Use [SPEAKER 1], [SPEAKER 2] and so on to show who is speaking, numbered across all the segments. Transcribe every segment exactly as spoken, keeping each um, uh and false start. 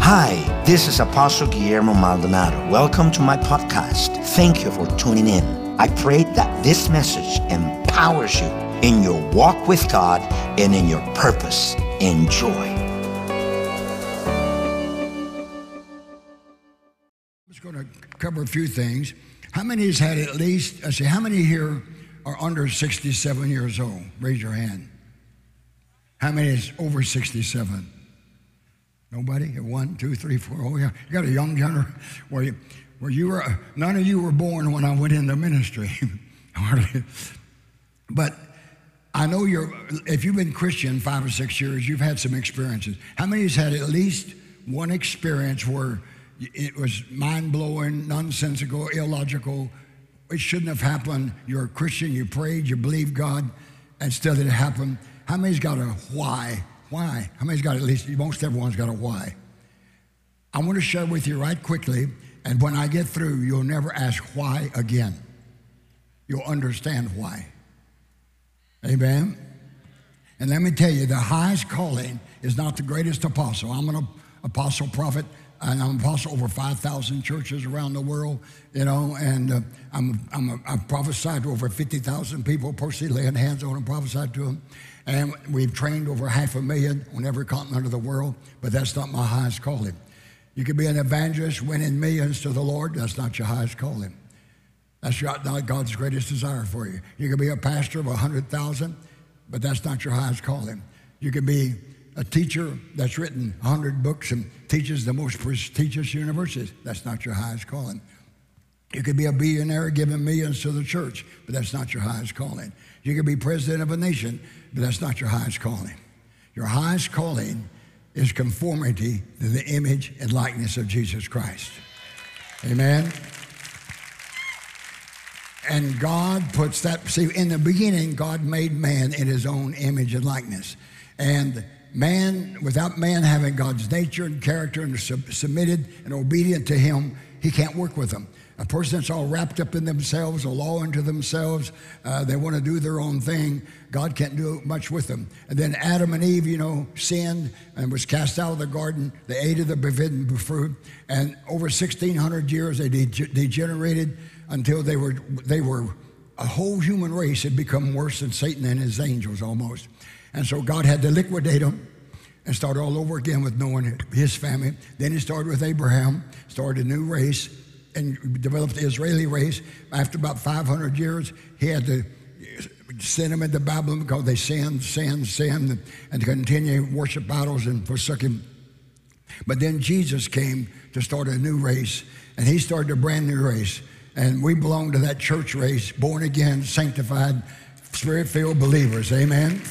[SPEAKER 1] Hi, this is Apostle Guillermo Maldonado. Welcome to my podcast. Thank you for tuning in. I pray that this message empowers you in your walk with God and in your purpose. Enjoy.
[SPEAKER 2] I'm just going to cover a few things. How many has had at least, I say, how many here are under sixty-seven years old? Raise your hand. How many is over sixty-seven? Nobody? One, two, three, four. Oh, yeah. You got a young generation where you, where you were, none of you were born when I went into ministry. But I know you're, if you've been Christian five or six years, you've had some experiences. How many has had at least one experience where it was mind-blowing, nonsensical, illogical? It shouldn't have happened. You're a Christian, you prayed, you believed God, and still it happened. How many's got a why? Why? How many's got at least, most everyone's got a why. I want to share with you right quickly, and when I get through, you'll never ask why again. You'll understand why. Amen? And let me tell you, the highest calling is not the greatest apostle. I'm an apostle prophet, and I'm an apostle over five thousand churches around the world, you know, and uh, I'm, I'm a, I've prophesied to over fifty thousand people, personally laying hands on them, prophesied to them. And we've trained over half a million on every continent of the world, but that's not my highest calling. You could be an evangelist winning millions to the Lord. That's not your highest calling. That's not God's greatest desire for you. You could be a pastor of one hundred thousand, but that's not your highest calling. You could be a teacher that's written one hundred books and teaches the most prestigious universities. That's not your highest calling. You could be a billionaire giving millions to the church, but that's not your highest calling. You could be president of a nation, but that's not your highest calling. Your highest calling is conformity to the image and likeness of Jesus Christ. Amen? And God puts that, see, in the beginning, God made man in his own image and likeness. And man, without man having God's nature and character and sub- submitted and obedient to him, he can't work with them. A person that's all wrapped up in themselves, a law unto themselves, uh, they want to do their own thing, God can't do much with them. And then Adam and Eve, you know, sinned and was cast out of the garden. They ate of the forbidden fruit. And over sixteen hundred years, they de- degenerated until they were, they were, a whole human race had become worse than Satan and his angels almost. And so God had to liquidate them and start all over again with Noah and his family. Then he started with Abraham, started a new race, and developed the Israeli race. After about five hundred years, he had to send them into Babylon because they sinned, sinned, sinned, and continue worship idols and forsook him. But then Jesus came to start a new race, and he started a brand new race. And we belong to that church race, born again, sanctified, spirit-filled believers. Amen?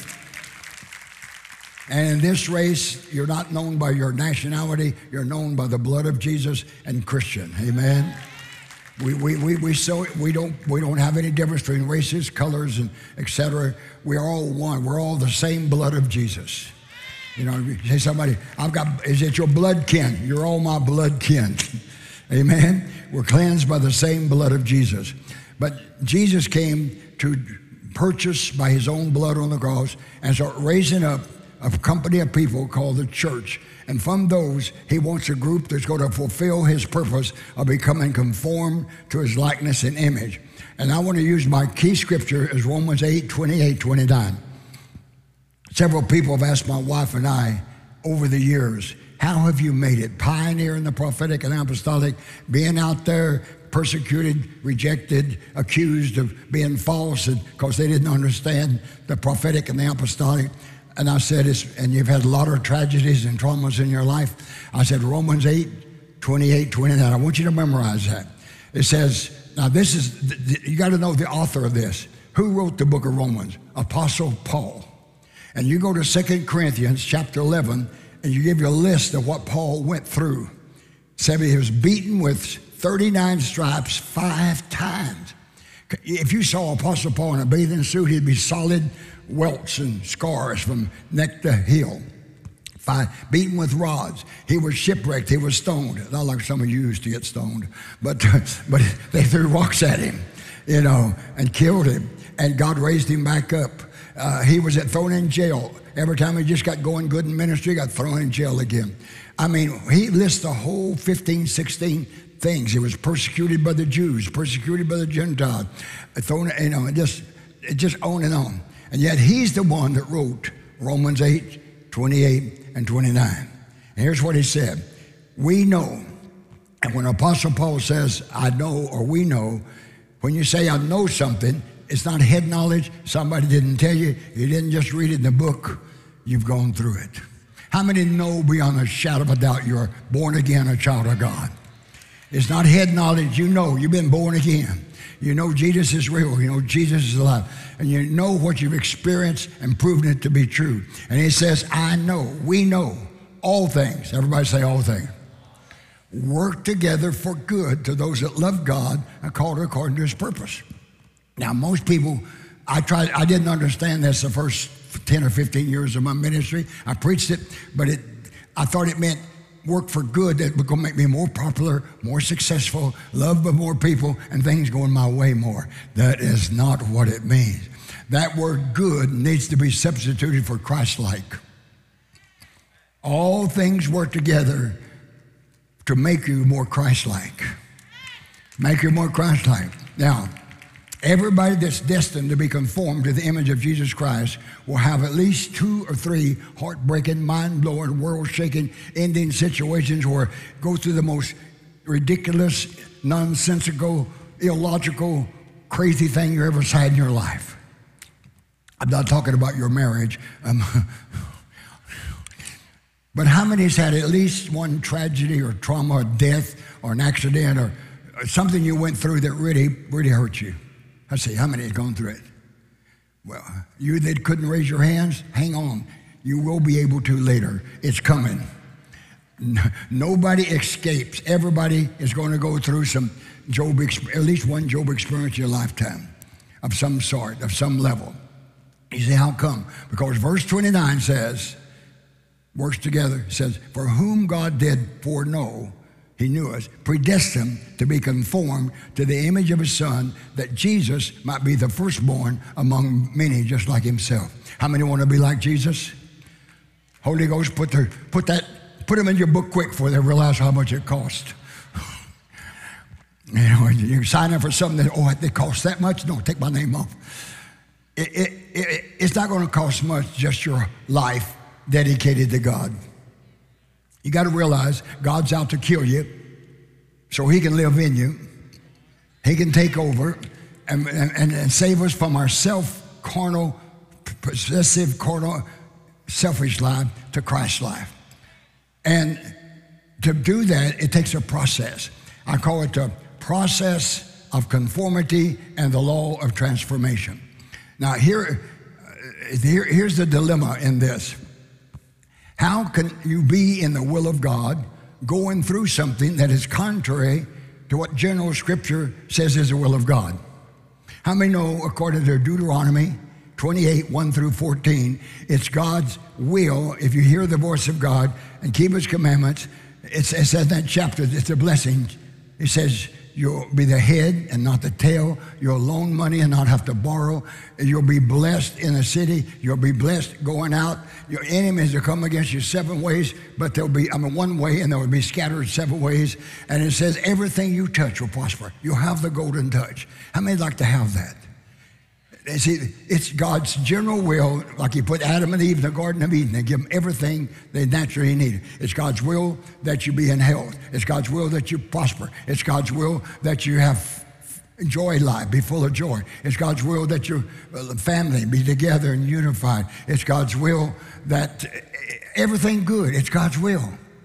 [SPEAKER 2] And in this race, you're not known by your nationality. You're known by the blood of Jesus and Christian. Amen. We we we we so we don't we don't have any difference between races, colors, and et cetera. We are all one. We're all the same blood of Jesus. You know, you say somebody, I've got. Is it your blood kin? You're all my blood kin. Amen. We're cleansed by the same blood of Jesus. But Jesus came to purchase by his own blood on the cross and start raising up a company of people called the church. And from those, he wants a group that's going to fulfill his purpose of becoming conformed to his likeness and image. And I want to use my key scripture as Romans eight, twenty-eight, twenty-nine. Several people have asked my wife and I over the years, how have you made it? Pioneering the prophetic and apostolic, being out there persecuted, rejected, accused of being false because they didn't understand the prophetic and the apostolic. And I said, it's, and you've had a lot of tragedies and traumas in your life. I said, Romans eight, twenty-eight, twenty-nine. I want you to memorize that. It says, now this is, you got to know the author of this. Who wrote the book of Romans? Apostle Paul. And you go to Second Corinthians chapter eleven, and you give you a list of what Paul went through. Said he was beaten with thirty-nine stripes five times. If you saw Apostle Paul in a bathing suit, he'd be solid welts and scars from neck to heel. Five, beaten with rods. He was shipwrecked. He was stoned. Not like some of you used to get stoned, but but they threw rocks at him, you know, and killed him. And God raised him back up. uh, he was thrown in jail. Every time he just got going good in ministry, got thrown in jail again. I mean, he lists the whole fifteen, sixteen things. He was persecuted by the Jews, persecuted by the Gentiles, thrown, you know, just, just on and on. And yet he's the one that wrote Romans eight, twenty-eight and twenty-nine. And here's what he said. We know, and when Apostle Paul says, I know or we know, when you say I know something, it's not head knowledge. Somebody didn't tell you. You didn't just read it in the book. You've gone through it. How many know beyond a shadow of a doubt you're born again, a child of God? It's not head knowledge. You know you've been born again. You know Jesus is real. You know Jesus is alive. And you know what you've experienced and proven it to be true. And he says, I know, we know all things. Everybody say all things. Work together for good to those that love God and called according to his purpose. Now, most people, I tried, I didn't understand this the first ten or fifteen years of my ministry. I preached it, but it, I thought it meant work for good, that was going to make me more popular, more successful, loved by more people, and things going my way more. That is not what it means. That word good needs to be substituted for Christ-like. All things work together to make you more Christ-like. Make you more Christ-like. Now, everybody that's destined to be conformed to the image of Jesus Christ will have at least two or three heartbreaking, mind-blowing, world-shaking ending situations or go through the most ridiculous, nonsensical, illogical, crazy thing you ever had in your life. I'm not talking about your marriage. Um, but how many has had at least one tragedy or trauma or death or an accident or something you went through that really, really hurt you? I say, how many have gone through it? Well, you that couldn't raise your hands, hang on. You will be able to later. It's coming. Nobody escapes. Everybody is going to go through some Job, at least one Job experience in your lifetime of some sort, of some level. You say, how come? Because verse twenty-nine says, works together, says, for whom God did foreknow, he knew us, predestined to be conformed to the image of his Son, that Jesus might be the firstborn among many, just like himself. How many want to be like Jesus? Holy Ghost, put their, put that, put them in your book quick before they realize how much it cost. You know, you sign up for something that, oh, it costs that much? No, take my name off. It, it, it, it's not going to cost much, just your life dedicated to God. You got to realize God's out to kill you so he can live in you. He can take over and, and, and save us from our self-carnal, possessive, carnal, selfish life to Christ's life. And to do that, it takes a process. I call it the process of conformity and the law of transformation. Now, here, here here's the dilemma in this. How can you be in the will of God going through something that is contrary to what general scripture says is the will of God? How many know, according to Deuteronomy twenty-eight, one through fourteen, it's God's will, if you hear the voice of God and keep his commandments, it says in that chapter, it's a blessing. It says you'll be the head and not the tail. You'll loan money and not have to borrow. You'll be blessed in the city. You'll be blessed going out. Your enemies will come against you seven ways, but they'll be, I mean, one way, and they'll be scattered seven ways. And it says everything you touch will prosper. You'll have the golden touch. How many like to have that? See, it's God's general will, like he put Adam and Eve in the Garden of Eden and give them everything they naturally needed. It's God's will that you be in health. It's God's will that you prosper. It's God's will that you have enjoy life, be full of joy. It's God's will that your family be together and unified. It's God's will that everything good. It's God's will.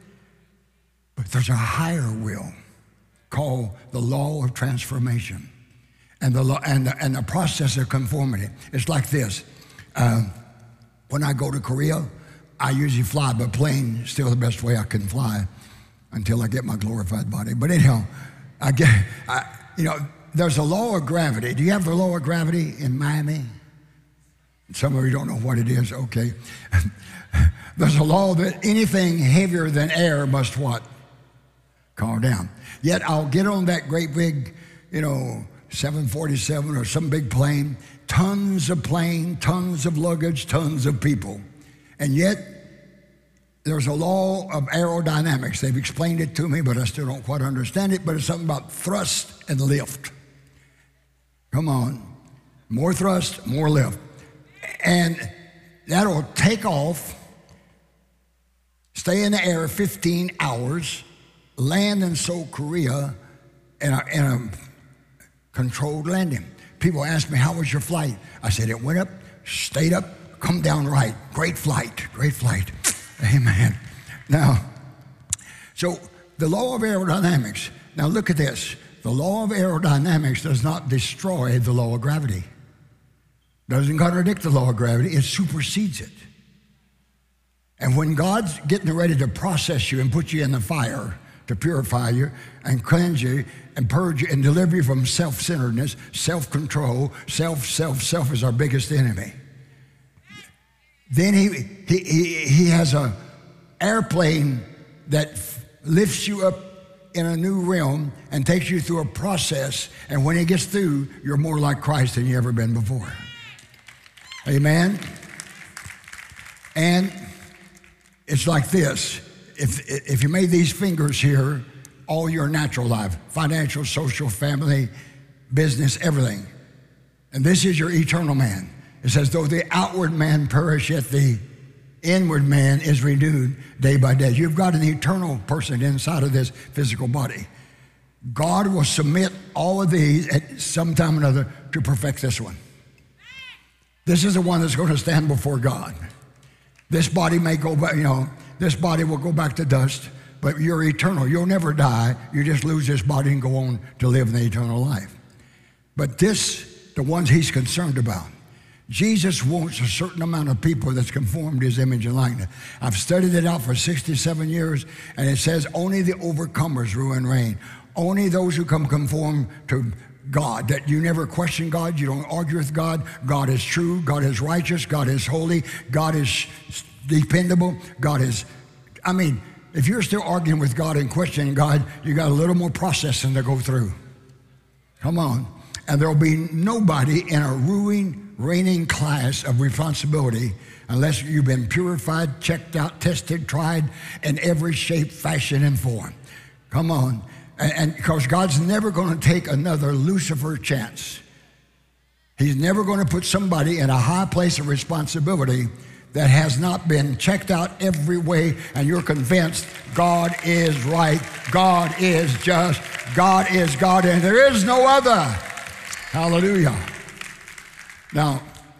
[SPEAKER 2] But there's a higher will called the law of transformation. And the, and, the, and the process of conformity. It's like this. Uh, when I go to Korea, I usually fly by plane, still the best way I can fly until I get my glorified body. But anyhow, I get, I, you know, there's a law of gravity. Do you have the law of gravity in Miami? Some of you don't know what it is. Okay. There's a law that anything heavier than air must what? Calm down. Yet I'll get on that great big, you know, seven forty-seven or some big plane, tons of plane, tons of luggage, tons of people. And yet, there's a law of aerodynamics. They've explained it to me, but I still don't quite understand it, but it's something about thrust and lift. Come on. More thrust, more lift. And that'll take off, stay in the air fifteen hours, land in Seoul, Korea, in a, in a controlled landing. People ask me, how was your flight? I said, it went up, stayed up, come down right. Great flight, great flight. Amen. Now, so the law of aerodynamics. Now look at this. The law of aerodynamics does not destroy the law of gravity. Doesn't contradict the law of gravity. It supersedes it. And when God's getting ready to process you and put you in the fire to purify you and cleanse you and purge you and deliver you from self-centeredness, self-control, self, self, self is our biggest enemy. Then he, he, he, he has an airplane that f- lifts you up in a new realm and takes you through a process. And when he gets through, you're more like Christ than you ever been before. Amen? And it's like this. If, if you made these fingers here all your natural life, financial, social, family, business, everything. And this is your eternal man. It says, though the outward man perish, yet the inward man is renewed day by day. You've got an eternal person inside of this physical body. God will submit all of these at some time or another to perfect this one. This is the one that's going to stand before God. This body may go back, you know, this body will go back to dust, but you're eternal. You'll never die. You just lose this body and go on to live in the eternal life. But this, the ones he's concerned about. Jesus wants a certain amount of people that's conformed to his image and likeness. I've studied it out for sixty-seven years, and it says only the overcomers rule and reign. Only those who come conform to God, that you never question God, you don't argue with God. God is true, God is righteous, God is holy, God is dependable, God is, I mean, if you're still arguing with God and questioning God, you got a little more processing to go through. Come on. And there'll be nobody in a ruling, reigning class of responsibility unless you've been purified, checked out, tested, tried in every shape, fashion, and form. Come on. And because God's never going to take another Lucifer chance. He's never going to put somebody in a high place of responsibility that has not been checked out every way, and you're convinced God is right, God is just, God is God, and there is no other. Hallelujah. Now,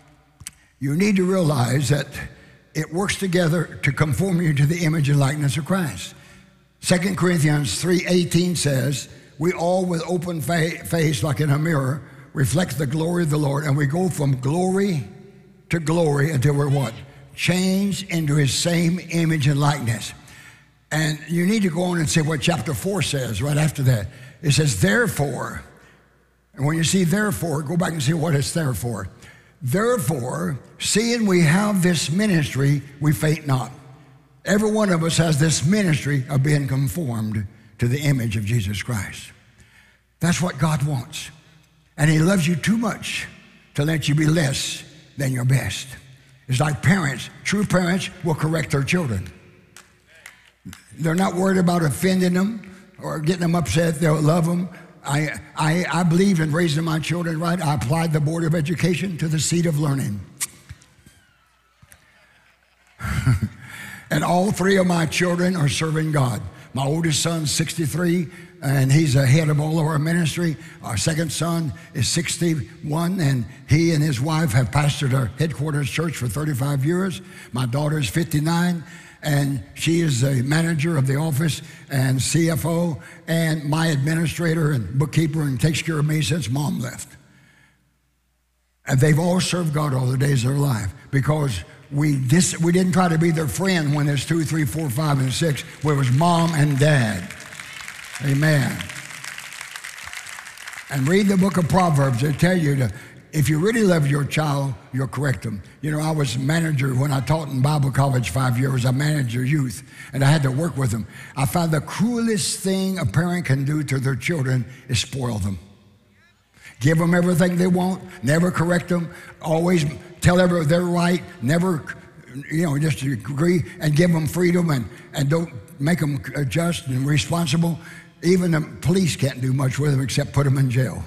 [SPEAKER 2] you need to realize that it works together to conform you to the image and likeness of Christ. Second Corinthians three eighteen says, we all with open fa- face like in a mirror reflect the glory of the Lord, and we go from glory to glory until we're what? Changed into his same image and likeness. And you need to go on and see what chapter four says right after that. It says, therefore, and when you see therefore, go back and see what it's there for. Therefore, seeing we have this ministry, we faint not. Every one of us has this ministry of being conformed to the image of Jesus Christ. That's what God wants. And he loves you too much to let you be less than your best. It's like parents. True parents will correct their children. They're not worried about offending them or getting them upset. They'll love them. I, I, I believe in raising my children right. I applied the Board of Education to the seat of learning. And all three of my children are serving God. My oldest son's sixty-three, and he's the head of all of our ministry. Our second son is sixty-one, and he and his wife have pastored our headquarters church for thirty-five years. My daughter's fifty-nine, and she is the manager of the office and C F O and my administrator and bookkeeper, and takes care of me since mom left. And they've all served God all the days of their life because we dis- we didn't try to be their friend when there's two, three, four, five, and six, where it was mom and dad. Amen. And read the book of Proverbs. They tell you to, if you really love your child, you'll correct them. You know, I was manager when I taught in Bible college five years. I managed their youth, and I had to work with them. I found the cruelest thing a parent can do to their children is spoil them. Give them everything they want, never correct them, always tell them they're right, never, you know, just agree, and give them freedom, and, and don't make them just and responsible. Even the police can't do much with them except put them in jail.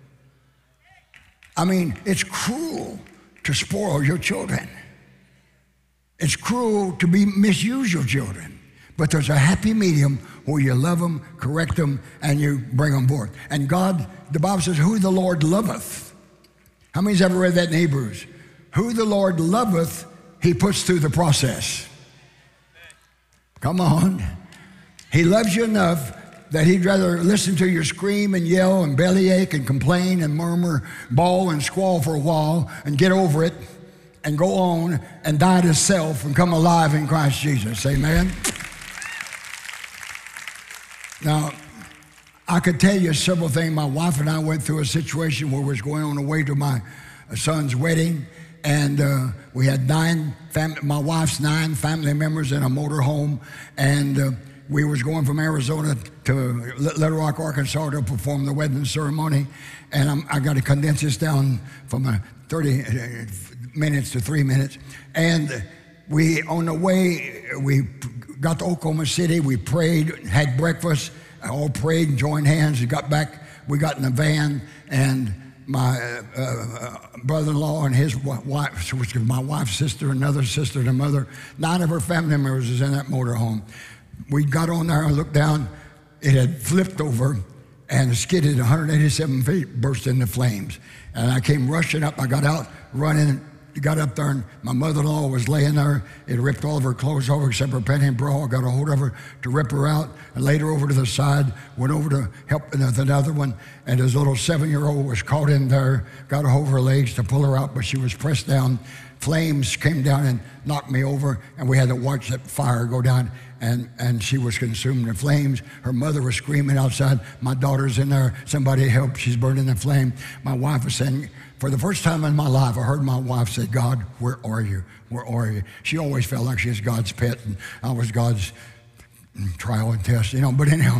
[SPEAKER 2] I mean, it's cruel to spoil your children. It's cruel to be misuse your children. But there's a happy medium where you love them, correct them, and you bring them forth. And God, the Bible says, who the Lord loveth. How many's ever read that in Hebrews? Who the Lord loveth, he puts through the process. Come on. He loves you enough that he'd rather listen to you scream and yell and bellyache and complain and murmur, bawl and squall for a while and get over it and go on and die to self and come alive in Christ Jesus. Amen? Now, I could tell you several things. My wife and I went through a situation where we was going on the way to my son's wedding, and uh, we had nine, fam- my wife's nine family members in a motor home, and uh, we was going from Arizona to Little Rock, Arkansas to perform the wedding ceremony, and I'm, I got to condense this down from uh, thirty minutes to three minutes. And we, on the way, we got to Oklahoma City, we prayed, had breakfast, all prayed and joined hands, and got back. We got in the van, and my uh, uh, brother-in-law and his wife, which was my wife's sister, another sister, and a mother, nine of her family members was in that motorhome. We got on there and looked down. It had flipped over and skidded one hundred eighty-seven feet, burst into flames. And I came rushing up. I got out, running, got up there, and my mother-in-law was laying there. It ripped all of her clothes over except her panty and bra. I got a hold of her to rip her out and laid her over to the side, went over to help another one, and his little seven-year-old was caught in there, got a hold of her legs to pull her out, but she was pressed down. Flames came down and knocked me over, and we had to watch that fire go down, and, and she was consumed in flames. Her mother was screaming outside, my daughter's in there, somebody help, she's burning in flame. My wife was saying, for the first time in my life, I heard my wife say, God, where are you? Where are you? She always felt like she was God's pet, and I was God's trial and test, you know, but anyhow.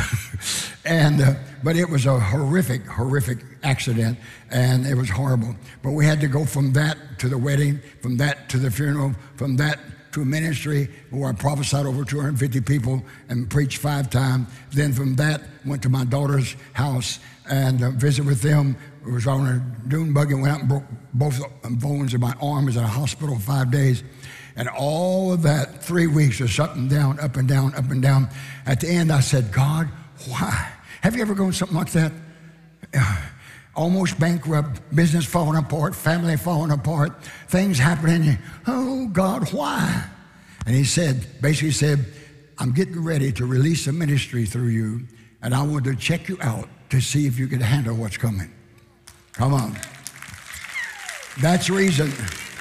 [SPEAKER 2] and uh, But it was a horrific, horrific accident, and it was horrible. But we had to go from that to the wedding, from that to the funeral, from that to a ministry where I prophesied over two hundred fifty people and preached five times. Then from that, went to my daughter's house and uh, visited with them. It was on a dune buggy, went out and broke both bones in my arm. I was in a hospital five days. And all of that, three weeks of up and down, up and down, up and down. At the end, I said, God, why? Have you ever gone something like that? Almost bankrupt, business falling apart, family falling apart, things happening. Oh, God, why? And he said, basically said, I'm getting ready to release a ministry through you, and I want to check you out to see if you can handle what's coming. Come on. That's the reason.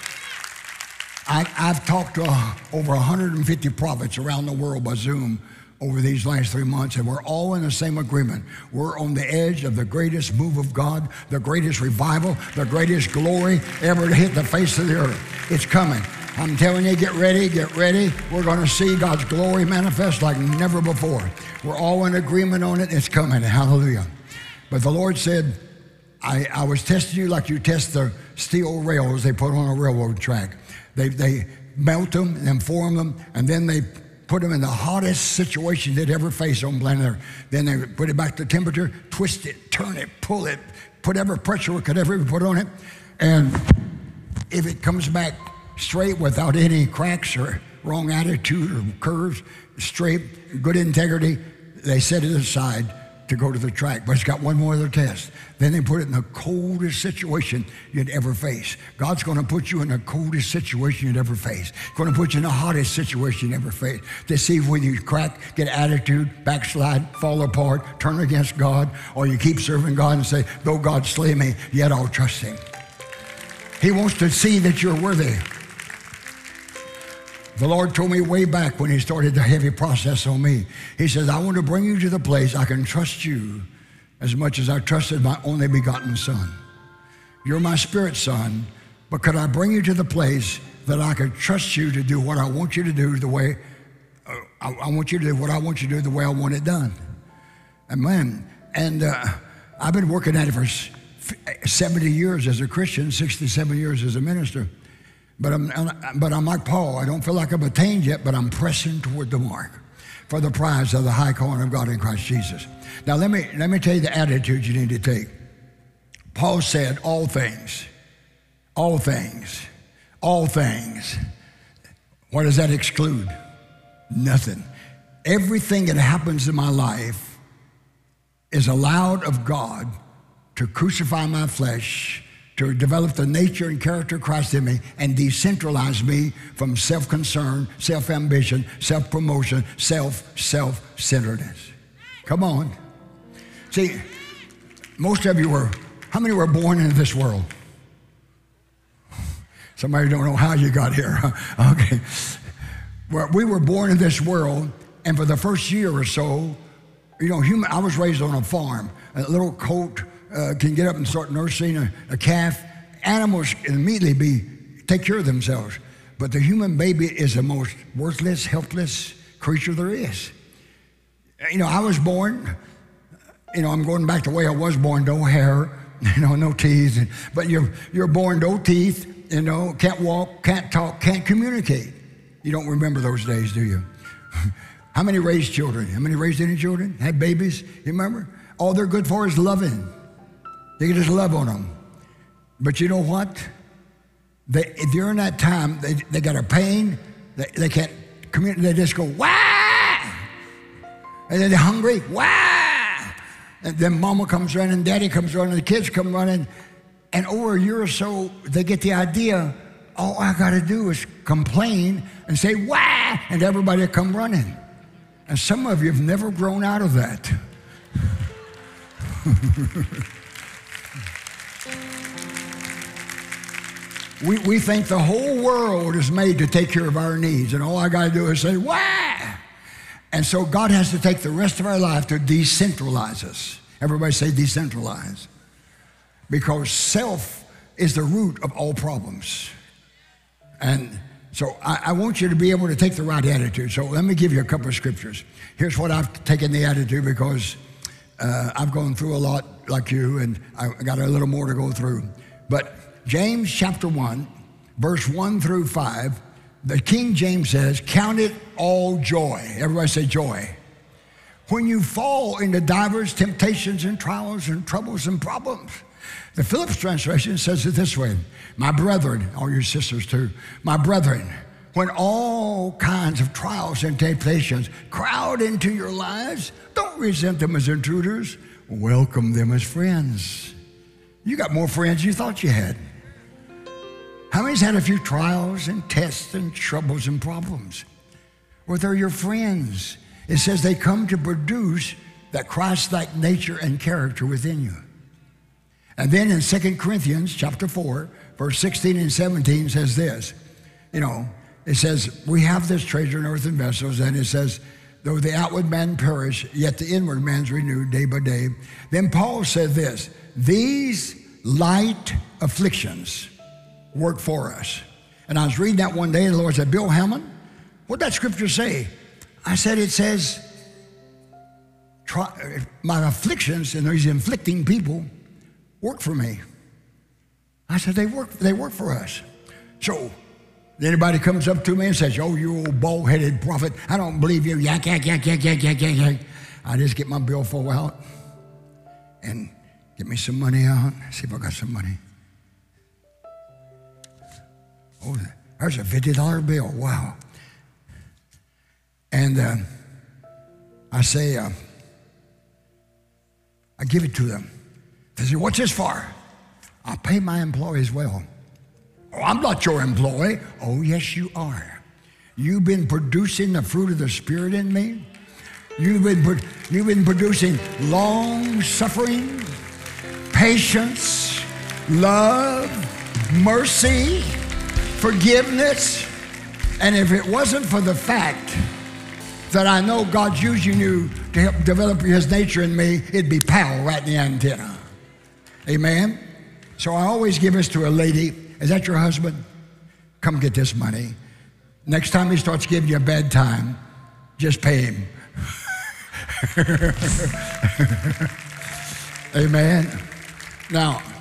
[SPEAKER 2] I, I've talked to uh, over one hundred fifty prophets around the world by Zoom over these last three months, and we're all in the same agreement. We're on the edge of the greatest move of God, the greatest revival, the greatest glory ever to hit the face of the earth. It's coming. I'm telling you, get ready, get ready. We're going to see God's glory manifest like never before. We're all in agreement on it. It's coming. Hallelujah. But the Lord said, I, I was testing you like you test the steel rails they put on a railroad track. They, they melt them and then form them, and then they put them in the hottest situation they'd ever face on planet Earth. Then they put it back to temperature, twist it, turn it, pull it, put every pressure we could ever put on it. And if it comes back straight without any cracks or wrong attitude or curves, straight, good integrity, they set it aside to go to the track. But it's got one more other test. Then they put it in the coldest situation you'd ever face. God's going to put you in the coldest situation you'd ever face. Going to put you in the hottest situation you'd ever face to see whether you crack, get attitude, backslide, fall apart, turn against God, or you keep serving God and say, though God slay me, yet I'll trust him. He wants to see that you're worthy. The Lord told me way back when he started the heavy process on me. He says, I want to bring you to the place I can trust you as much as I trusted my only begotten son. You're my spirit son, but could I bring you to the place that I could trust you to do what I want you to do the way, uh, I, I want you to do what I want you to do the way I want it done. Amen. And uh, I've been working at it for seventy years as a Christian, sixty-seven years as a minister. But I'm, but I'm like Paul. I don't feel like I've attained yet, but I'm pressing toward the mark for the prize of the high calling of God in Christ Jesus. Now, let me, let me tell you the attitude you need to take. Paul said, all things, all things, all things. What does that exclude? Nothing. Everything that happens in my life is allowed of God to crucify my flesh, to develop the nature and character of Christ in me, and decentralize me from self-concern, self-ambition, self-promotion, self, self-centeredness. Come on. See, most of you were, how many were born into this world? Somebody don't know how you got here. Okay. Well, we were born in this world, and for the first year or so, you know, human. I was raised on a farm. A little colt uh, can get up and start nursing a, a calf. Animals can immediately be take care of themselves, but the human baby is the most worthless, helpless creature there is. You know, I was born. You know, I'm going back to the way I was born. No hair, you know, no teeth. But you're you're born no teeth. You know, can't walk, can't talk, can't communicate. You don't remember those days, do you? How many raised children? How many raised any children? Had babies? You remember? All they're good for is loving. They can just love on them. But you know what? They, during that time, they, they got a pain. They, they can't communicate. They just go, wah! And then they're hungry, wah! And then mama comes running, and daddy comes running, the kids come running. And over a year or so, they get the idea, all I got to do is complain and say, wah! And everybody will come running. And some of you have never grown out of that. we, we think the whole world is made to take care of our needs, and all I got to do is say, wah! And so God has to take the rest of our life to decentralize us. Everybody say decentralize. Because self is the root of all problems. And so I, I want you to be able to take the right attitude. So let me give you a couple of scriptures. Here's what I've taken the attitude because uh, I've gone through a lot like you, and I got a little more to go through. But James chapter one, verse one through five, the King James says, count it all joy. Everybody say joy. When you fall into divers temptations and trials and troubles and problems. The Phillips translation says it this way, my brethren, all your sisters too, my brethren, when all kinds of trials and temptations crowd into your lives, don't resent them as intruders, welcome them as friends. You got more friends than you thought you had. How many's had a few trials and tests and troubles and problems? Well, they're your friends. It says they come to produce that Christ-like nature and character within you. And then in Second Corinthians chapter four, verse sixteen and seventeen says this, you know, it says, we have this treasure in earthen vessels, and it says, though the outward man perish, yet the inward man's renewed day by day. Then Paul said this, these light afflictions work for us. And I was reading that one day, and the Lord said, Bill Hammond, what'd that scripture say? I said, it says, try, my afflictions and these inflicting people work for me. I said, they work, they work for us. So anybody comes up to me and says, oh, you old bald-headed prophet, I don't believe you, yak, yak, yak, yak, yak, yak, yak, yak. I just get my billfold out and get me some money out, see if I got some money. Oh, there's a fifty dollar bill, wow. And uh, I say, uh, I give it to them. They say, what's this for? I pay my employees well. Oh, I'm not your employee. Oh, yes, you are. You've been producing the fruit of the Spirit in me. You've been, you've been producing long suffering, patience, love, mercy, forgiveness. And if it wasn't for the fact that I know God's using you to help develop his nature in me, it'd be pow right in the antenna. Amen? So I always give this to a lady. Is that your husband? Come get this money. Next time he starts giving you a bad time, just pay him. Amen? Now,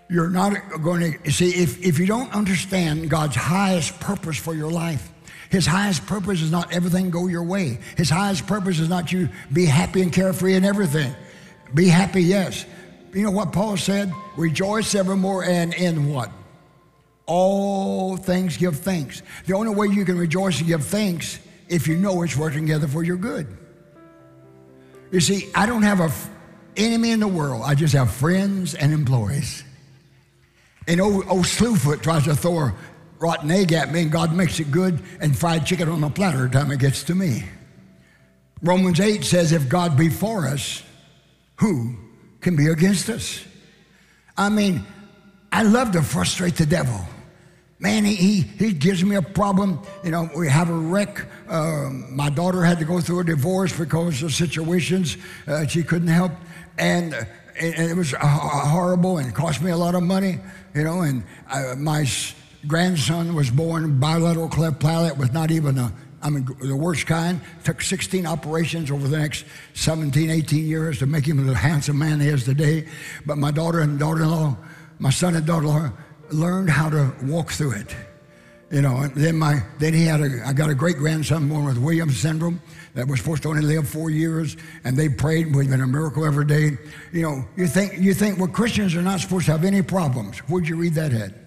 [SPEAKER 2] You're not going to, see, if, if you don't understand God's highest purpose for your life, His highest purpose is not everything go your way. His highest purpose is not you be happy and carefree in everything. Be happy, yes. You know what Paul said? Rejoice evermore, and in what? All things give thanks. The only way you can rejoice and give thanks if you know it's working together for your good. You see, I don't have an enemy in the world. I just have friends and employees. And old, old Slewfoot tries to throw a rotten egg at me, and God makes it good and fried chicken on a platter the time it gets to me. Romans eight says, if God be for us, who can be against us? I mean, I love to frustrate the devil. Man, he, he, he gives me a problem. You know, we have a wreck. Uh, my daughter had to go through a divorce because of situations uh, she couldn't help. And, uh, and it was uh, horrible and cost me a lot of money, you know. And uh, my grandson was born bilateral cleft palate with not even a, I mean, the worst kind. Took sixteen operations over the next seventeen, eighteen years to make him the handsome man he is today. But my daughter and daughter-in-law, my son and daughter-in-law, learned how to walk through it, you know. And then my then he had a I got a great grandson born with Williams syndrome that was supposed to only live four years, and they prayed. We've been a miracle every day. You know, you think you think well, Christians are not supposed to have any problems. Where'd you read that at?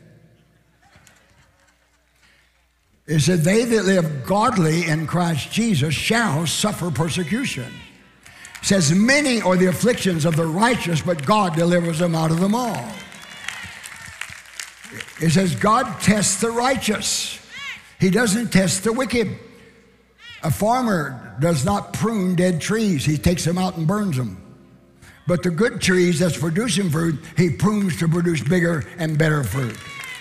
[SPEAKER 2] It said, "They that live godly in Christ Jesus shall suffer persecution." It says, "Many are the afflictions of the righteous, but God delivers them out of them all." It says God tests the righteous. He doesn't test the wicked. A farmer does not prune dead trees. He takes them out and burns them. But the good trees that's producing fruit, he prunes to produce bigger and better fruit.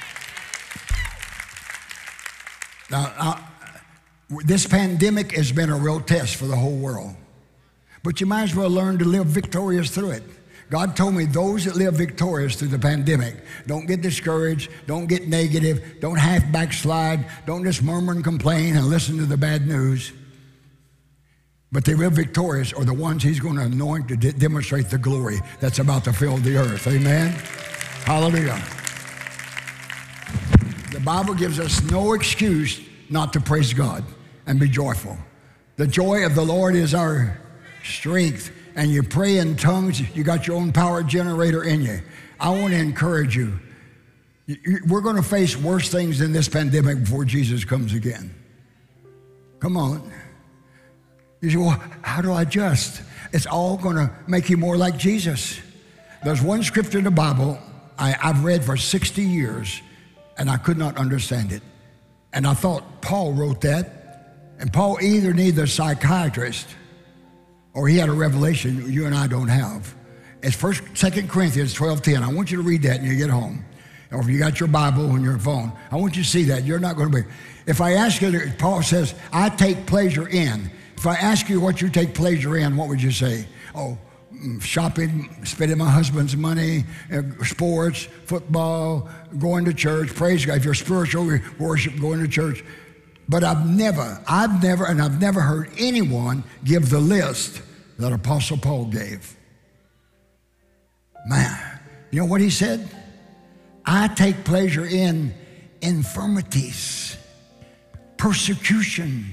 [SPEAKER 2] Now, now, this pandemic has been a real test for the whole world. But you might as well learn to live victorious through it. God told me those that live victorious through the pandemic, don't get discouraged, don't get negative, don't half backslide, don't just murmur and complain and listen to the bad news. But they live victorious are the ones He's going to anoint to de- demonstrate the glory that's about to fill the earth. Amen? Hallelujah. The Bible gives us no excuse not to praise God and be joyful. The joy of the Lord is our strength. And you pray in tongues, you got your own power generator in you. I want to encourage you. We're going to face worse things than this pandemic before Jesus comes again. Come on. You say, well, how do I adjust? It's all going to make you more like Jesus. There's one scripture in the Bible I, I've read for sixty years, and I could not understand it. And I thought Paul wrote that. And Paul either needed a psychiatrist or he had a revelation you and I don't have. It's First, Second Corinthians twelve ten. I want you to read that when you get home. Or if you got your Bible on your phone, I want you to see that. You're not going to be. If I ask you, Paul says, I take pleasure in. If I ask you what you take pleasure in, what would you say? Oh, shopping, spending my husband's money, sports, football, going to church, praise God. If you're spiritual, worship, going to church. But I've never, I've never, and I've never heard anyone give the list that Apostle Paul gave. Man, you know what he said? I take pleasure in infirmities, persecution,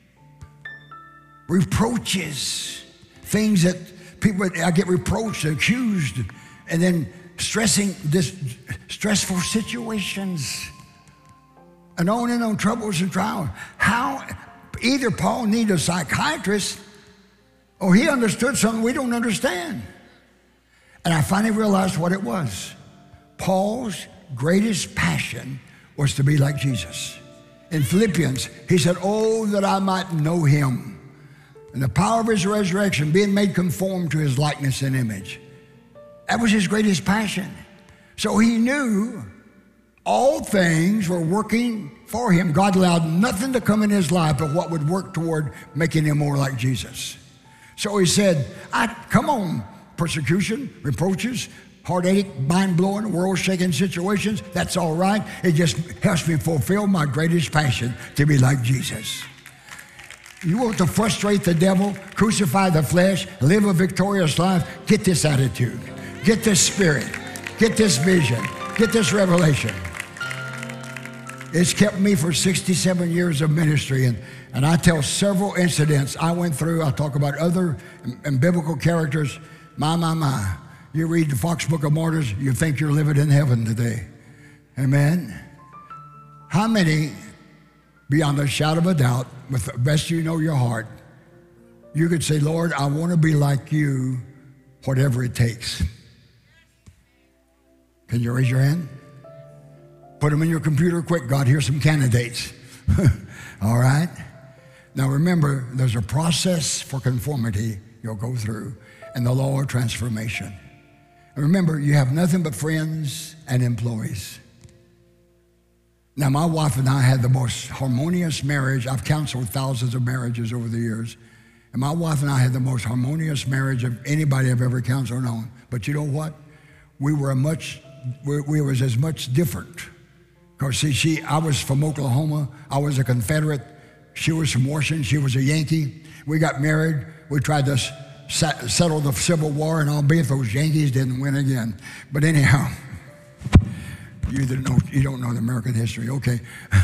[SPEAKER 2] reproaches, things that people, I get reproached, accused, and then stressing, this stressful situations. And on and on, troubles and trials. How, either Paul needed a psychiatrist or he understood something we don't understand. And I finally realized what it was. Paul's greatest passion was to be like Jesus. In Philippians, he said, oh, that I might know him and the power of his resurrection, being made conformed to his likeness and image. That was his greatest passion. So he knew all things were working for him. God allowed nothing to come in his life but what would work toward making him more like Jesus. So he said, I, come on, persecution, reproaches, heartache, mind-blowing, world-shaking situations, that's all right. It just helps me fulfill my greatest passion to be like Jesus. You want to frustrate the devil, crucify the flesh, live a victorious life, get this attitude, get this spirit. Get this vision. Get this revelation. It's kept me for sixty-seven years of ministry, and, and I tell several incidents I went through. I talk about other and, and biblical characters. My, my, my. You read the Fox Book of Martyrs, you think you're living in heaven today. Amen. How many, beyond a shadow of a doubt, with the best you know your heart, you could say, Lord, I want to be like you, whatever it takes? Can you raise your hand? Put them in your computer quick. God, here's some candidates. All right? Now remember, there's a process for conformity you'll go through and the law of transformation. And remember, you have nothing but friends and employees. Now, my wife and I had the most harmonious marriage. I've counseled thousands of marriages over the years. And my wife and I had the most harmonious marriage of anybody I've ever counseled on. But you know what? We were a much, we, we was as much different. Because see, she, I was from Oklahoma. I was a Confederate. She was from Washington. She was a Yankee. We got married. We tried to set, settle the Civil War, and albeit those Yankees didn't win again. But anyhow, you didn't know, you don't know the American history, okay?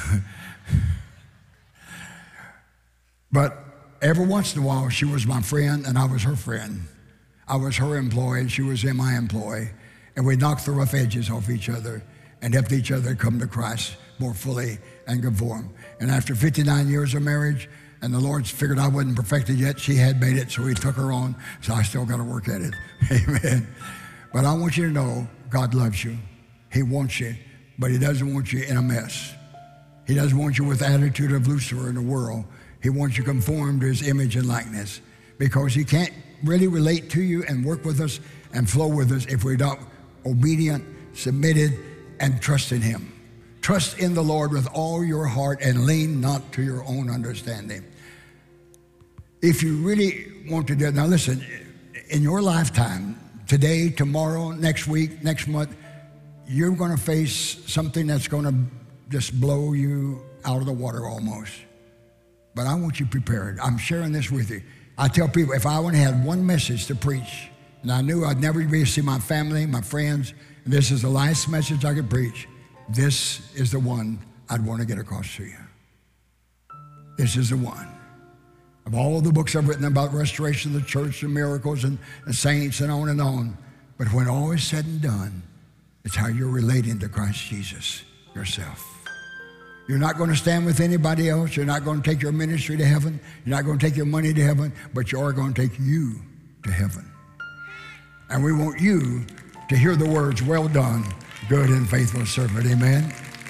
[SPEAKER 2] But every once in a while, she was my friend, and I was her friend. I was her employee, she was my employee, and we knocked the rough edges off each other and helped each other come to Christ more fully and conform. And after fifty-nine years of marriage, and the Lord figured I wasn't perfected yet, she had made it, so he took her on, so I still got to work at it. Amen. But I want you to know, God loves you. He wants you, but he doesn't want you in a mess. He doesn't want you with the attitude of Lucifer in the world. He wants you conformed to his image and likeness, because he can't really relate to you and work with us and flow with us if we're not obedient, submitted, and trust in him. Trust in the Lord with all your heart and lean not to your own understanding. If you really want to do it, now listen, in your lifetime, today, tomorrow, next week, next month, you're going to face something that's going to just blow you out of the water almost. But I want you prepared. I'm sharing this with you. I tell people, if I only had one message to preach, and I knew I'd never be able to see my family, my friends, and this is the last message I could preach, this is the one I'd want to get across to you. This is the one. Of all the books I've written about restoration of the church and miracles and the saints and on and on, but when all is said and done, it's how you're relating to Christ Jesus yourself. You're not going to stand with anybody else. You're not going to take your ministry to heaven. You're not going to take your money to heaven, but you are going to take you to heaven. And we want you to hear the words, well done, good and faithful servant. Amen.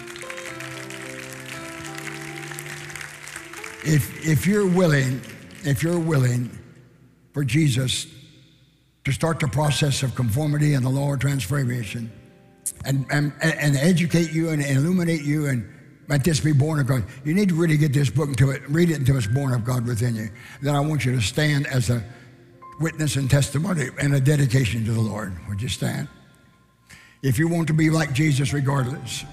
[SPEAKER 2] If, if you're willing, if you're willing for Jesus to start the process of conformity and the law of transformation and, and, and educate you and illuminate you and let this be born of God, you need to really get this book until it, read it until it's born of God within you. Then I want you to stand as a witness and testimony and a dedication to the Lord. Would you stand? If you want to be like Jesus regardless.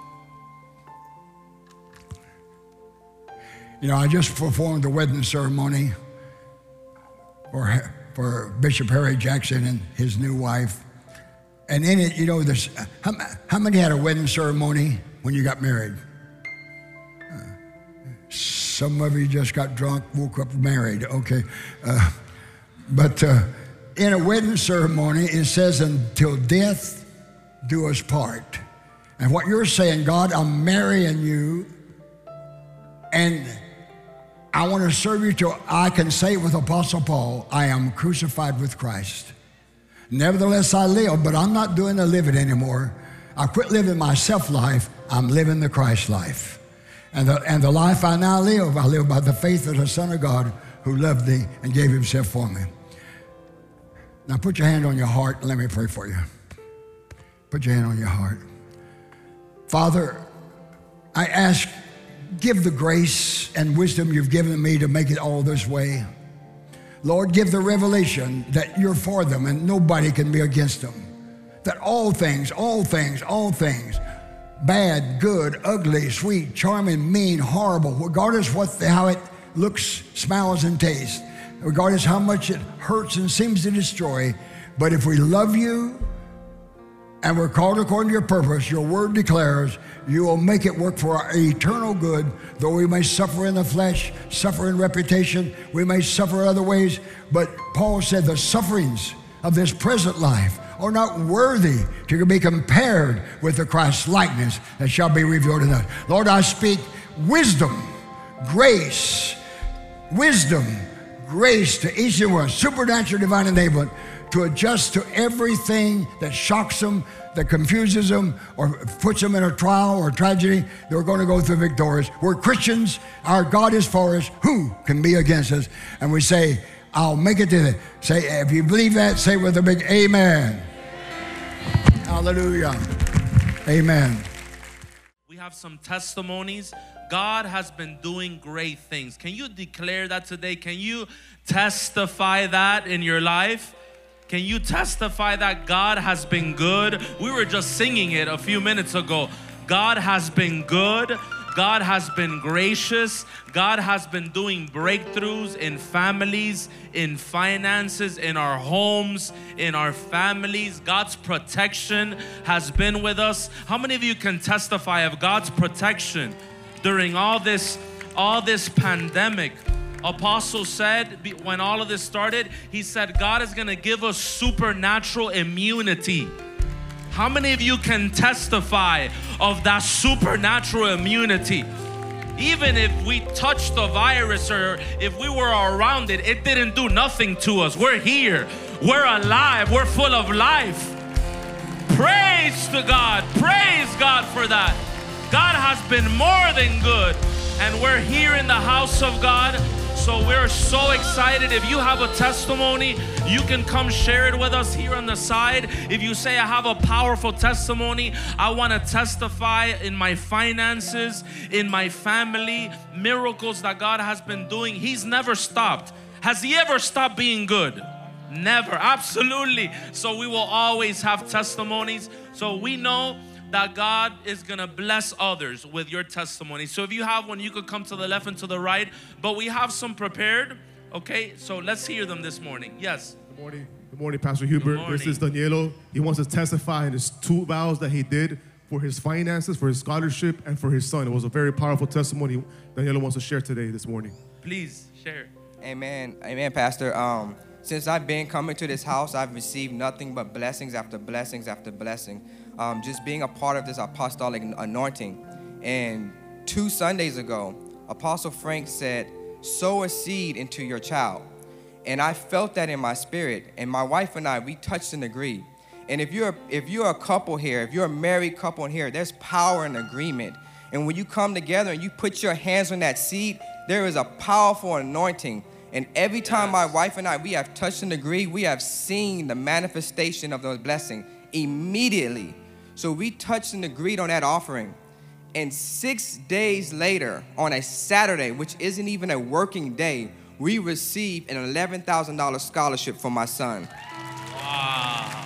[SPEAKER 2] You know, I just performed the wedding ceremony for, for Bishop Harry Jackson and his new wife. And in it, you know, there's, how, how many had a wedding ceremony when you got married? Uh, some of you just got drunk, woke up married, okay. Uh, but uh, in a wedding ceremony, it says, until death do us part. And what you're saying, God, I'm marrying you, and I want to serve you till I can say with Apostle Paul, I am crucified with Christ. Nevertheless, I live, but I'm not doing the living anymore. I quit living my self-life. I'm living the Christ life. And the, and the life I now live, I live by the faith of the Son of God who loved me and gave himself for me. Now put your hand on your heart and let me pray for you. Put your hand on your heart. Father, I ask, give the grace and wisdom you've given me to make it all this way. Lord, give the revelation that you're for them and nobody can be against them. That all things, all things, all things, bad, good, ugly, sweet, charming, mean, horrible, regardless what the, how it looks, smells, and tastes, regardless how much it hurts and seems to destroy, but if we love you and we're called according to your purpose. Your word declares you will make it work for our eternal good, though we may suffer in the flesh, suffer in reputation, we may suffer other ways. But Paul said the sufferings of this present life are not worthy to be compared with the Christ likeness that shall be revealed in us. Lord, I speak wisdom, grace, wisdom, grace to each of us, supernatural divine enablement to adjust to everything that shocks them, that confuses them, or puts them in a trial or a tragedy. They're going to go through victorious. We're Christians. Our God is for us. Who can be against us? And we say, I'll make it to the, say, if you believe that, say with a big amen. Hallelujah. Amen.
[SPEAKER 3] We have some testimonies. God has been doing great things. Can you declare that today? Can you testify that in your life? Can you testify that God has been good? We were just singing it a few minutes ago. God has been good. God has been gracious. God has been doing breakthroughs in families, in finances, in our homes, in our families. God's protection has been with us. How many of you can testify of God's protection during all this, all this pandemic? Apostle said when all of this started, he said God is going to give us supernatural immunity. How many of you can testify of that supernatural immunity? Even if we touched the virus or if we were around it, it didn't do nothing to us. We're here. We're alive. We're full of life. Praise to God. Praise God for that. God has been more than good. And we're here in the house of God. So we're so excited. If you have a testimony, you can come share it with us here on the side. If you say, I have a powerful testimony, I want to testify in my finances, in my family, miracles that God has been doing. He's never stopped. Has He ever stopped being good? Never, absolutely. So we will always have testimonies. So we know that God is gonna bless others with your testimony. So if you have one, you could come to the left and to the right, but we have some prepared, okay? So let's hear them this morning. Yes.
[SPEAKER 4] Good morning. Good morning, Pastor Hubert. This is Danielo. He wants to testify in his two vows that he did for his finances, for his scholarship, and for his son. It was a very powerful testimony Danielo wants to share today, this morning.
[SPEAKER 3] Please share.
[SPEAKER 5] Amen. Amen, Pastor. Um, since I've been coming to this house, I've received nothing but blessings after blessings after blessing. Um, just being a part of this apostolic anointing. And two Sundays ago, Apostle Frank said, sow a seed into your child. And I felt that in my spirit. And my wife and I, we touched and agreed. And if you're, if you're a couple here, if you're a married couple in here, there's power in agreement. And when you come together and you put your hands on that seed, there is a powerful anointing. And every time my wife and I, we have touched and agreed, we have seen the manifestation of those blessings immediately. So we touched and agreed on that offering. And six days later, on a Saturday, which isn't even a working day, we received an eleven thousand dollar scholarship for my son.
[SPEAKER 3] Wow.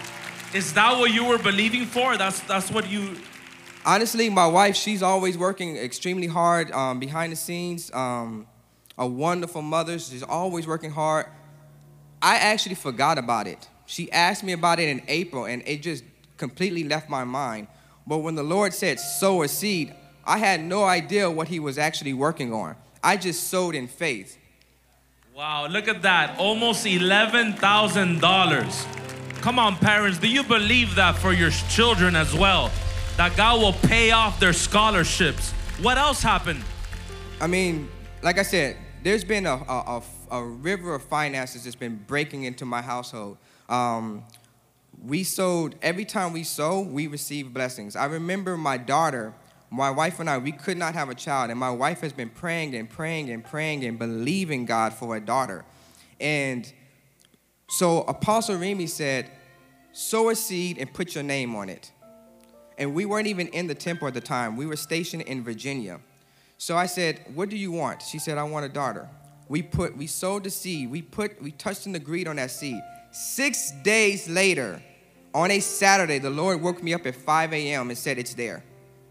[SPEAKER 3] Is that what you were believing for? That's, that's what you...
[SPEAKER 5] Honestly, my wife, she's always working extremely hard um, behind the scenes. Um, a wonderful mother. She's always working hard. I actually forgot about it. She asked me about it in April, and it just completely left my mind. But when the Lord said, sow a seed, I had no idea what He was actually working on. I just sowed in faith.
[SPEAKER 3] Wow, look at that. Almost eleven thousand dollars. Come on, parents, do you believe that for your children as well? That God will pay off their scholarships. What else happened?
[SPEAKER 5] I mean, like I said, there's been a, a, a, a river of finances that's been breaking into my household. Um, We sowed, every time we sow, we receive blessings. I remember my daughter, my wife and I, we could not have a child. And my wife has been praying and praying and praying and believing God for a daughter. And so Apostle Remy said, sow a seed and put your name on it. And we weren't even in the temple at the time. We were stationed in Virginia. So I said, what do you want? She said, I want a daughter. We put, we sowed the seed. We put, we touched and agreed on that seed. Six days later, on a Saturday, the Lord woke me up at five a m and said, it's there.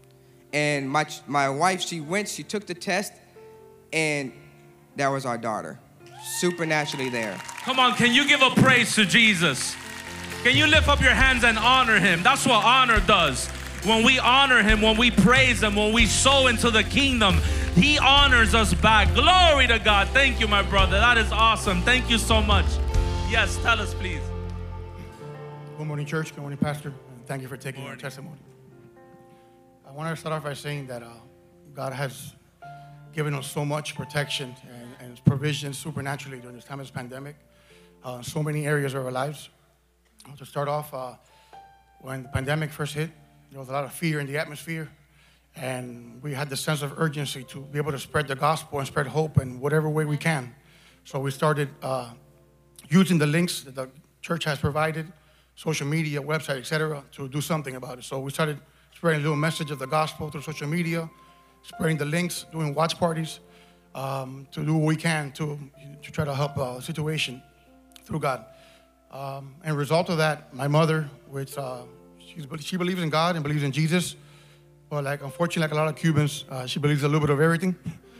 [SPEAKER 5] And my, my wife, she went, she took the test, and that was our daughter, supernaturally there.
[SPEAKER 3] Come on, can you give a praise to Jesus? Can you lift up your hands and honor him? That's what honor does. When we honor him, when we praise him, when we sow into the kingdom, he honors us back. Glory to God. Thank you, my brother. That is awesome. Thank you so much. Yes, tell us, please.
[SPEAKER 6] Good morning, church. Good morning, Pastor. And thank you for taking your testimony. I want to start off by saying that uh, God has given us so much protection and, and provision supernaturally during this time of this pandemic. Uh, so many areas of our lives. To start off, uh, when the pandemic first hit, there was a lot of fear in the atmosphere, and we had the sense of urgency to be able to spread the gospel and spread hope in whatever way we can. So we started uh, using the links that the church has provided, social media, website, et cetera, to do something about it. So we started spreading a little message of the gospel through social media, spreading the links, doing watch parties, um, to do what we can to, to try to help uh, the situation through God. Um, and a result of that, my mother, which uh, she's, she believes in God and believes in Jesus, but like unfortunately, like a lot of Cubans, uh, she believes a little bit of everything.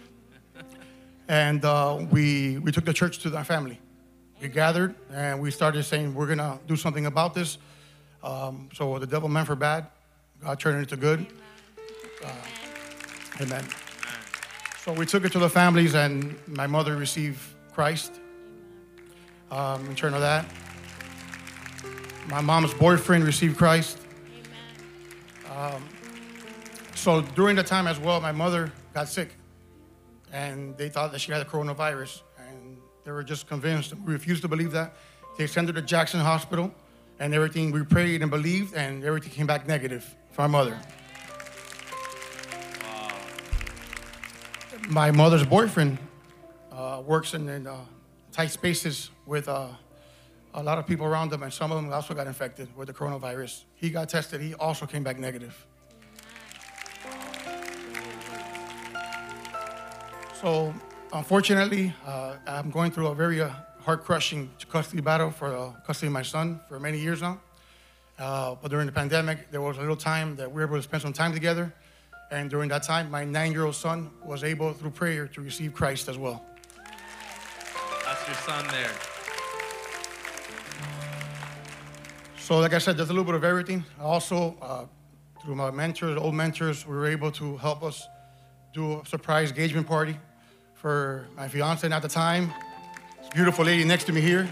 [SPEAKER 6] And uh, we we took the church to our family. We gathered and we started saying we're gonna do something about this. Um, so the devil meant for bad, God turned it into good. Uh, amen. So we took it to the families, and my mother received Christ. Um, in turn of that, my mom's boyfriend received Christ. Um, so during the time as well, my mother got sick, and they thought that she had the coronavirus, and they were just convinced. We refused to believe that. They sent her to Jackson Hospital, and everything, we prayed and believed, and everything came back negative for my mother. Wow. My mother's boyfriend uh, works in, in uh, tight spaces with uh, a lot of people around them, and some of them also got infected with the coronavirus. He got tested. He also came back negative. So, unfortunately, uh, I'm going through a very uh, heart-crushing custody battle for uh, custody of my son for many years now. Uh, but during the pandemic, there was a little time that we were able to spend some time together. And during that time, my nine-year-old son was able, through prayer, to receive Christ as well.
[SPEAKER 3] That's your son there.
[SPEAKER 6] So like I said, there's a little bit of everything. Also, uh, through my mentors, old mentors, we were able to help us do a surprise engagement party for my fiance at the time. This beautiful lady next to me here.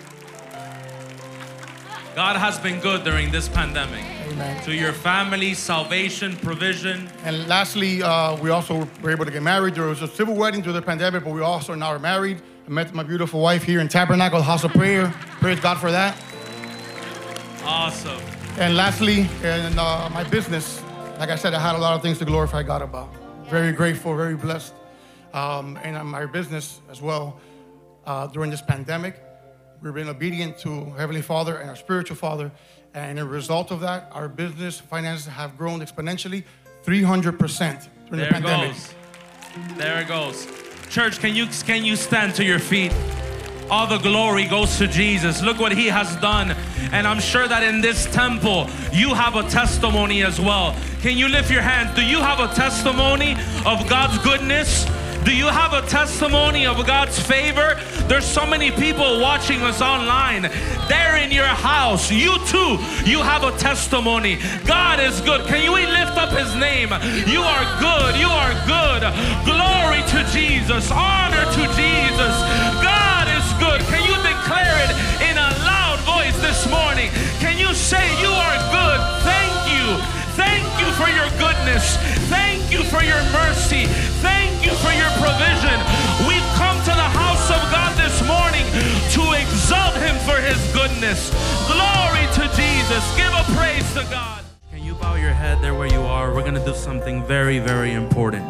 [SPEAKER 3] God has been good during this pandemic.
[SPEAKER 6] Amen.
[SPEAKER 3] To your family, salvation, provision.
[SPEAKER 6] And lastly, uh, we also were able to get married. There was a civil wedding through the pandemic, but we also now are married. I met my beautiful wife here in Tabernacle, House of Prayer. Praise God for that.
[SPEAKER 3] Awesome.
[SPEAKER 6] And lastly, in uh, my business, like I said, I had a lot of things to glorify God about. Very grateful, very blessed. Um, and in my business as well, uh, during this pandemic, we've been obedient to Heavenly Father and our spiritual Father. And as a result of that, our business finances have grown exponentially, three hundred percent during
[SPEAKER 3] there
[SPEAKER 6] the pandemic.
[SPEAKER 3] Goes. There it goes. Church, can you, can you stand to your feet? All the glory goes to Jesus. Look what he has done. And I'm sure that in this temple, you have a testimony as well. Can you lift your hands? Do you have a testimony of God's goodness? Do you have a testimony of God's favor? There's so many people watching us online. They're in your house. You too, you have a testimony. God is good. Can we lift up his name? You are good. You are good. Glory to Jesus. Honor to Jesus. God is good. Can you declare it in a loud voice this morning? Can you say you are good? Thank you. Thank you for your goodness. Thank you for your mercy. Thank you for your provision. We've come to the house of God this morning to exalt him for his goodness. Glory to Jesus. Give a praise to God. Can you bow your head there where you are? We're going to do something very, very important.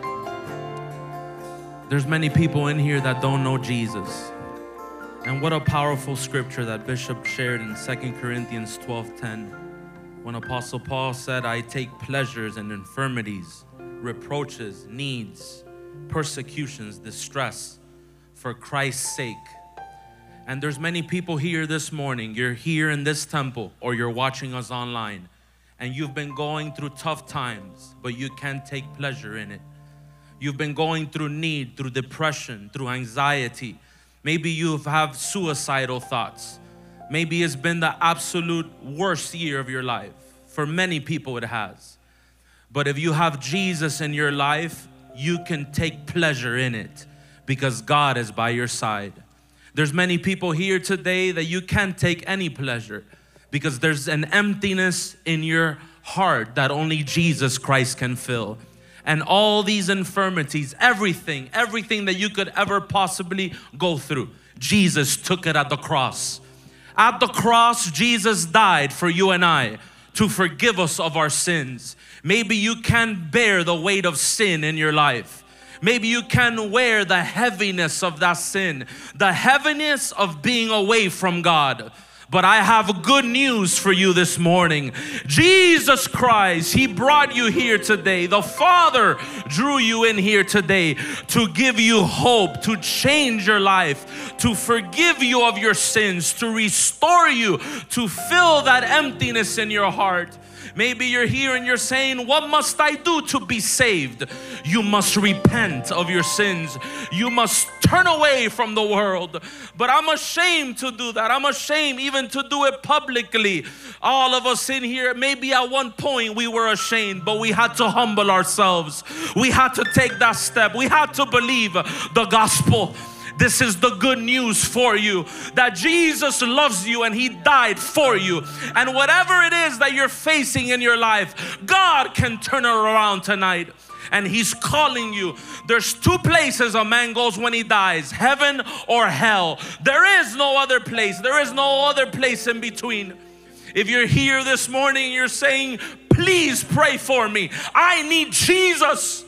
[SPEAKER 3] There's many people in here that don't know Jesus. And what a powerful scripture that Bishop shared in Second Corinthians twelve ten. When Apostle Paul said, I take pleasures in infirmities, reproaches, needs, persecutions, distress, for Christ's sake. And there's many people here this morning. You're here in this temple or you're watching us online, and you've been going through tough times, but you can't take pleasure in it. You've been going through need, through depression, through anxiety. Maybe you have suicidal thoughts. Maybe it's been the absolute worst year of your life. For many people it has. But if you have Jesus in your life, you can take pleasure in it because God is by your side. There's many people here today that you can't take any pleasure because there's an emptiness in your heart that only Jesus Christ can fill. And all these infirmities, everything, everything that you could ever possibly go through, Jesus took it at the cross. At the cross, Jesus died for you and I to forgive us of our sins. Maybe you can't bear the weight of sin in your life. Maybe you can wear the heaviness of that sin, the heaviness of being away from God. But I have good news for you this morning. Jesus Christ, He brought you here today. The Father drew you in here today to give you hope, to change your life, to forgive you of your sins, to restore you, to fill that emptiness in your heart. Maybe you're here and you're saying, what must I do to be saved? You must repent of your sins. You must turn away from the world. But I'm ashamed to do that. I'm ashamed even to do it publicly. All of us in here, maybe at one point we were ashamed, but we had to humble ourselves. We had to take that step. We had to believe the gospel. This is the good news for you, that Jesus loves you and He died for you. And whatever it is that you're facing in your life, God can turn it around tonight. And He's calling you. There's two places a man goes when he dies, heaven or hell. There is no other place. There is no other place in between. If you're here this morning, you're saying, please pray for me. I need Jesus.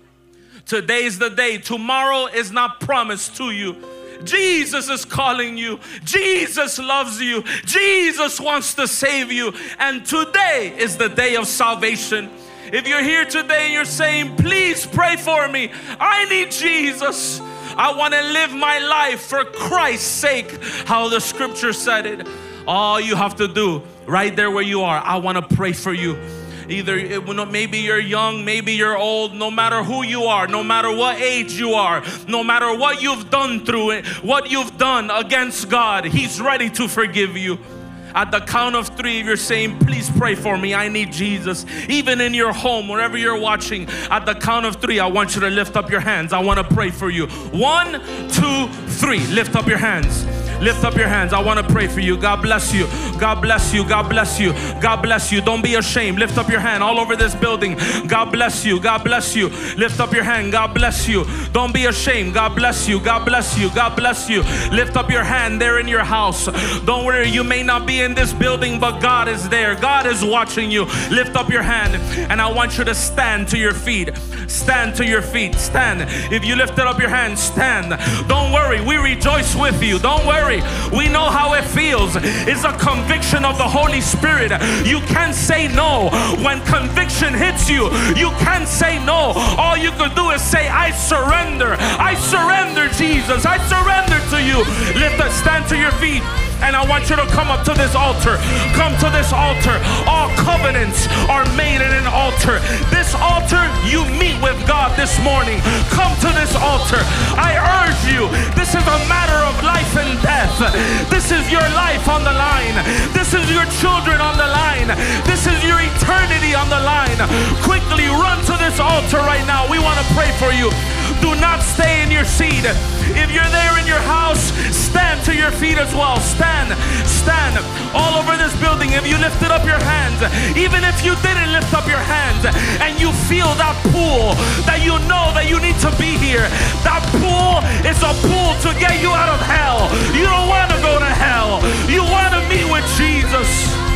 [SPEAKER 3] Today's the day. Tomorrow is not promised to you. Jesus is calling you. Jesus loves you. Jesus wants to save you. And today is the day of salvation. If you're here today and you're saying, please pray for me. I need Jesus. I want to live my life for Christ's sake. How the scripture said it. All you have to do right there where you are, I want to pray for you. Either it, maybe you're young, maybe you're old, no matter who you are, no matter what age you are, no matter what you've done through it, what you've done against God, He's ready to forgive you. At the count of three, if you're saying, please pray for me, I need Jesus. Even in your home, wherever you're watching, at the count of three, I want you to lift up your hands. I want to pray for you. One, two, three. Lift up your hands. Lift up your hands. I want to pray for you. God bless you. God bless you. God bless you. God bless you. Don't be ashamed. Lift up your hand all over this building. God bless you. God bless you. Lift up your hand. God bless you. Don't be ashamed. God bless you. God bless you. God bless you. Lift up your hand there in your house. Don't worry. You may not be in this building, but God is there. God is watching you. Lift up your hand, and I want you to stand to your feet. Stand to your feet. Stand. If you lifted up your hand, stand. Don't worry. We rejoice with you. Don't worry. We know how it feels. It's a conviction of the Holy Spirit. You can't say no. When conviction hits you, you can't say no. All you can do is say, I surrender. I surrender, Jesus. I surrender to you. Lift up, stand to your feet. And I want you to come up to this altar. Come to this altar. All covenants are made in an altar. This altar, you meet with God this morning. Come to this altar. I urge you. This is a matter of life and death. This is your life on the line. This is your children on the line. This is your eternity on the line. Quickly run to this altar right now. We want to pray for you. Do not stay in your seat. If you're there in your house, stand to your feet as well. Stand, stand all over this building. If you lifted up your hands, even if you didn't lift up your hands, and you feel that pull, that you know that you need to be here. That pull is a pull to get you out of hell. You don't want to go to hell. You want to meet with Jesus.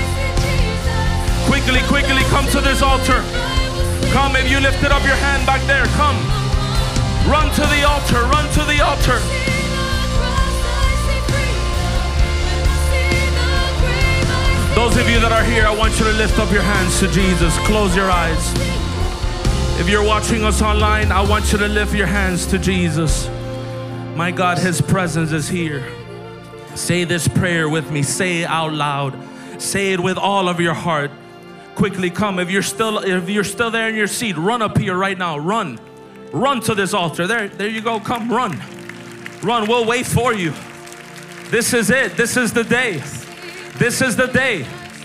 [SPEAKER 3] Quickly, quickly come to this altar. Come, if you lifted up your hand back there, come. Run to the altar, run to the altar. Those of you that are here, I want you to lift up your hands to Jesus. Close your eyes. If you're watching us online, I want you to lift your hands to Jesus. My God, His presence is here. Say this prayer with me. Say it out loud. Say it with all of your heart. Quickly come. If you're still, if you're still there in your seat, run up here right now. Run. Run to this altar. There, there you go. Come, run. Run. We'll wait for you. This is it. This is the day. This is the day.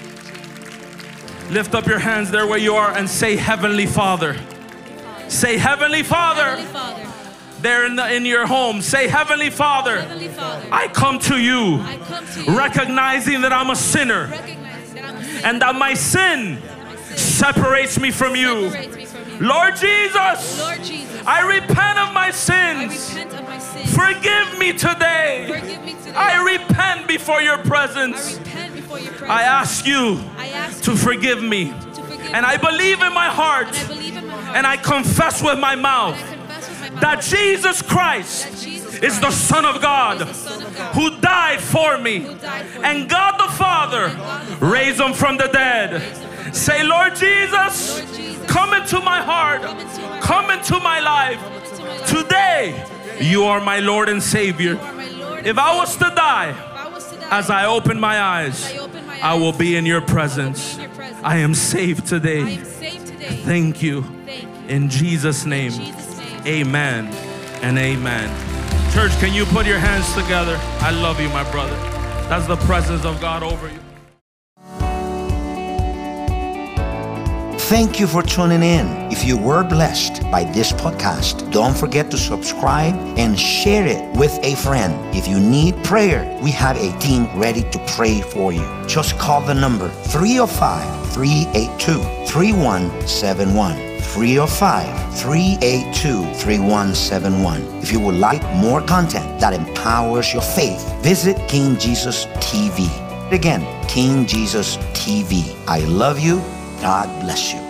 [SPEAKER 3] Lift up your hands there where you are and say, Heavenly Father. Say, Heavenly Father.
[SPEAKER 7] Heavenly Father.
[SPEAKER 3] There in, the, in your home, say, Heavenly Father,
[SPEAKER 7] Heavenly Father,
[SPEAKER 3] I come to you,
[SPEAKER 7] I come to you
[SPEAKER 3] recognizing that I'm a sinner,
[SPEAKER 7] recognizing that I'm a sinner,
[SPEAKER 3] and that my sin separates me from you.
[SPEAKER 7] separates me from you.
[SPEAKER 3] Lord Jesus,
[SPEAKER 7] Lord Jesus,
[SPEAKER 3] I repent of my
[SPEAKER 7] I
[SPEAKER 3] sins.
[SPEAKER 7] repent of my sins.
[SPEAKER 3] Forgive me today.
[SPEAKER 7] Forgive me today.
[SPEAKER 3] I repent before your
[SPEAKER 7] I
[SPEAKER 3] presence.
[SPEAKER 7] repent before your presence.
[SPEAKER 3] I ask you
[SPEAKER 7] I ask
[SPEAKER 3] to
[SPEAKER 7] you
[SPEAKER 3] forgive me.
[SPEAKER 7] to forgive
[SPEAKER 3] And
[SPEAKER 7] me.
[SPEAKER 3] I believe in my heart,
[SPEAKER 7] And I believe in my heart.
[SPEAKER 3] and I confess with my mouth
[SPEAKER 7] And I confess with my mouth
[SPEAKER 3] that Jesus Christ
[SPEAKER 7] that Jesus
[SPEAKER 3] is the
[SPEAKER 7] Christ
[SPEAKER 3] Son of God
[SPEAKER 7] is the Son of God
[SPEAKER 3] who died for me.
[SPEAKER 7] who died for
[SPEAKER 3] And
[SPEAKER 7] me.
[SPEAKER 3] God the Father
[SPEAKER 7] And God the Father
[SPEAKER 3] raised him from the dead. Say, Lord Jesus,
[SPEAKER 7] Lord Jesus,
[SPEAKER 3] come into my heart,
[SPEAKER 7] come into my
[SPEAKER 3] come into my life.
[SPEAKER 7] come into my life.
[SPEAKER 3] Today, you are my Lord and Savior.
[SPEAKER 7] You are my Lord
[SPEAKER 3] If
[SPEAKER 7] and
[SPEAKER 3] I was to die,
[SPEAKER 7] If I was to die,
[SPEAKER 3] as I open my eyes,
[SPEAKER 7] as I open my
[SPEAKER 3] I will
[SPEAKER 7] eyes,
[SPEAKER 3] be in your
[SPEAKER 7] I will be
[SPEAKER 3] presence.
[SPEAKER 7] in your presence.
[SPEAKER 3] I am saved
[SPEAKER 7] I
[SPEAKER 3] today.
[SPEAKER 7] am saved today.
[SPEAKER 3] Thank you.
[SPEAKER 7] Thank you.
[SPEAKER 3] In Jesus' name,
[SPEAKER 7] In Jesus' name.
[SPEAKER 3] amen and amen. Church, can you put your hands together? I love you, my brother. That's the presence of God over you.
[SPEAKER 1] Thank you for tuning in. If you were blessed by this podcast, don't forget to subscribe and share it with a friend. If you need prayer, we have a team ready to pray for you. Just call the number three oh five, three eight two, three one seven one. three oh five, three eight two, three one seven one. If you would like more content that empowers your faith, visit King Jesus T V. Again, King Jesus T V. I love you. God bless you.